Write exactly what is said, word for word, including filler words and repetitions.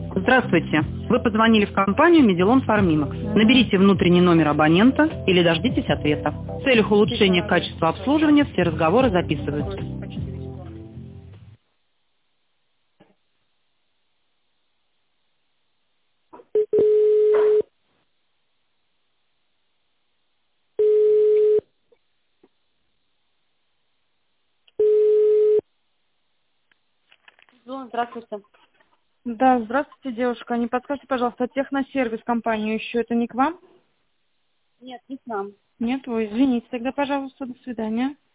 Здравствуйте. Вы позвонили в компанию Медилон Фармимакс. Наберите внутренний номер абонента или дождитесь ответа. В целях улучшения качества обслуживания все разговоры записываются. Здравствуйте. Да, здравствуйте, девушка. Не подскажите, пожалуйста, техносервис компанию еще это не к вам? Нет, не к нам. Нет, ой, извините тогда, пожалуйста, до свидания.